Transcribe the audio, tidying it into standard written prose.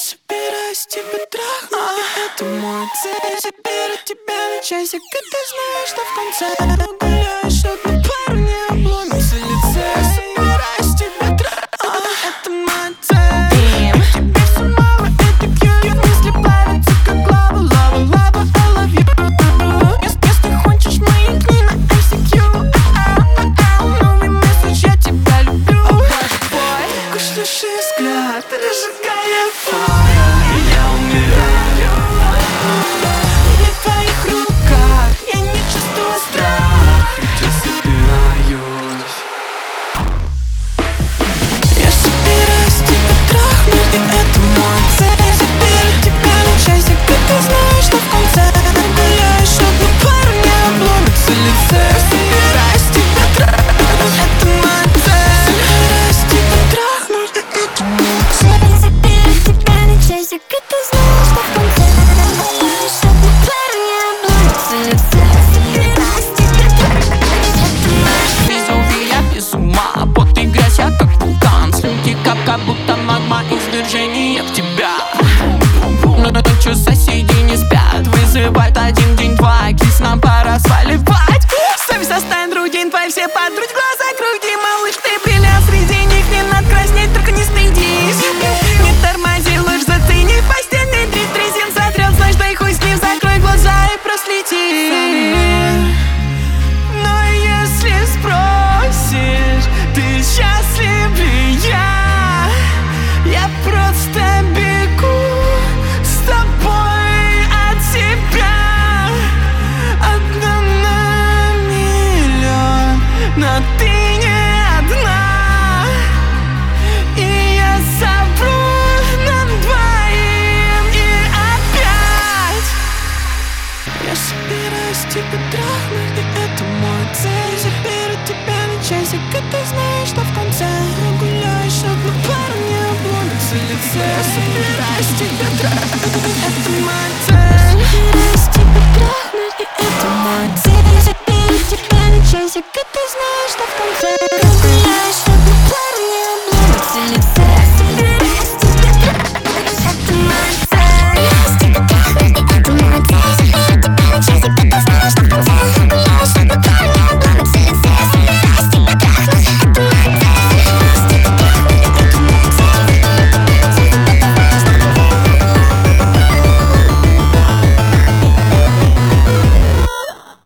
собираюсь тебя трахнуть, и это мой цель. Заберу тебя на часик, и ты знаешь, что в конце гуляешь, одну пару не обломится лице. Собираюсь тебя трахнуть, это моя цель. Тебе все мало, это cute. Мысли плавятся, как лава, лава, лава, I love you. Если хочешь мои книги на ICQ, новый месседж, я тебя люблю. Такой шлющий взгляд, разжигая фаер. Я умираю не в твоих руках, я не чувствую страх, я собираюсь. Я собираюсь тебя трахнуть, и это мой цель. Заберу тебя на часик, и ты знаешь, что в конце гуляешь, одну пару не обломится лице. Собираюсь тебя трахнуть, это моя цель. Собираюсь тебя трахнуть, и это моя цель. Заберу тебя на часик, и ты знаешь, что в конце гуляешь, одну пару не обломится лице. Собираюсь тебя трахнуть, это моя цель. Везу, я без ума, пот и грязь, я как вулкан. Слюнки как будто магма, извержение в тебя. Но ночью соседи не спят, вызывает один день, два, кис, нам пора сваливать. Совесть оставит рутин, твои все подруги, глаза круги, малыш, ты бриллиант, среди них не надо краснеть, только не стыдись. Не тормози, ложь зацени, постельный дрит, резин сотрет, знаешь, да и хуй с ним, закрой глаза и проследи. Но если спросишь, ты счастлив ли я просто бегу с тобой от тебя. Одна на миллион, но ты не одна. И я совру нам двоим и опять. Я собираюсь тебя трахнуть, и это мой цель. Заберу тебя на часик, и ты знаешь, что в конце гуляешь, одну пару не обломится лице. Я собираюсь тебя трахнуть, это моя цель. Собираюсь тебя трахнуть, и это моя цель. Заберу тебя на часик, и ты знаешь, что в конце гуляешь.